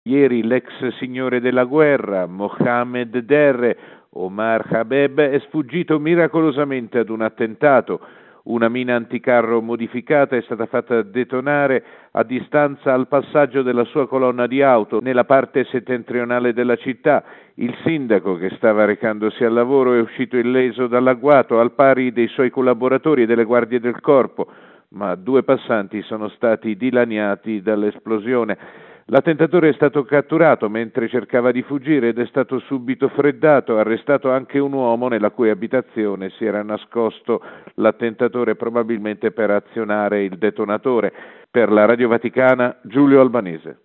Ieri l'ex signore della guerra, Mohammed Derre Omar Habeb, è sfuggito miracolosamente ad un attentato. Una mina anticarro modificata è stata fatta detonare a distanza al passaggio della sua colonna di auto nella parte settentrionale della città. Il sindaco, che stava recandosi al lavoro, è uscito illeso dall'agguato, al pari dei suoi collaboratori e delle guardie del corpo, ma 2 passanti sono stati dilaniati dall'esplosione. L'attentatore è stato catturato mentre cercava di fuggire ed è stato subito freddato. Arrestato anche un uomo nella cui abitazione si era nascosto l'attentatore, probabilmente per azionare il detonatore. Per la Radio Vaticana, Giulio Albanese.